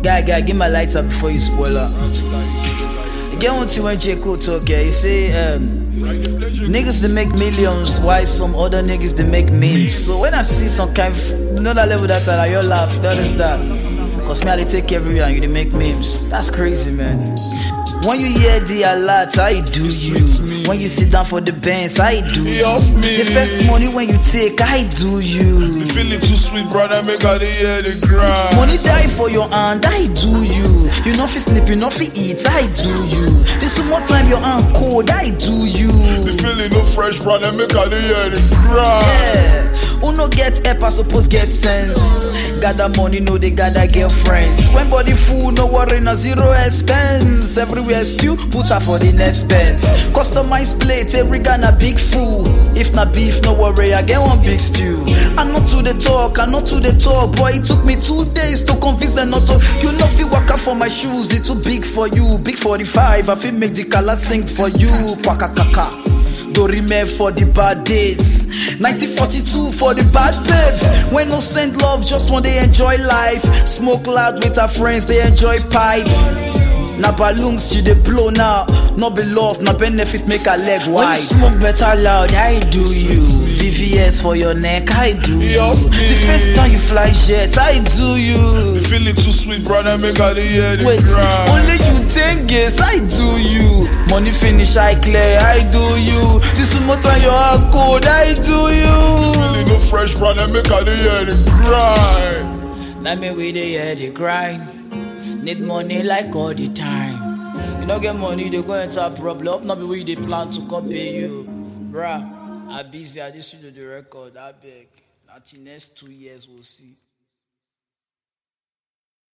Guy, give my lights up before you spoil up. Again, what you when J. Cole talk, yeah, he say, niggas they make millions, why some other niggas they make memes. So when I see some kind of, you know that level that I, you laugh, you understand? Cause me, I they take everywhere and you they make memes. That's crazy, man. When you hear the alert, I do you. When you sit down for the bands, I do you. The first money when you take, I do you. You feeling too sweet, brother, make all the hear the grind. Money die for your hand, I do you. You know fi sleep, you know fi eat, I do you. This some more time your hand cold, I do you. The feeling no fresh, brother, make all the hear the grind. Yeah, who no get help, I suppose get sense. Gather money, no they gather girlfriends. When body full, no worry, no zero expense. Everywhere stew, put her for the next pence. Customized plate, every guy na big fool. If na beef, no worry, I get one big stew. I'm not to the talk, boy, it took me 2 days to convince them not to. You know fi waka for my shoes, it too big for you. Big 45, I fi make the color sing for you. Kwaka kaka. Dorime for the bad days, 1942 for the bad babes. When no send love, just when they enjoy life. Smoke loud with her friends, they enjoy pipe. Na balloons you dey blow now, no be love, na benefit make her leg wide. When you smoke better loud, I do you. VVS for your neck, I do you. The first time you fly jet, I do you. You feeling too sweet, brother, make all the hear the Wait, grind. only you 10 guess, I do you. Money finish, I clear, I do you. This more time your heart cold, I do you. Feeling no fresh, brother, make all the hear the grind. Let me with the hear the grind. Need money like all the time. You don't get money, they go enter problem. Not be where they plan to come pay you. Bruh, I'm busy, I just do the record, I beg. Not in the next 2 years we'll see.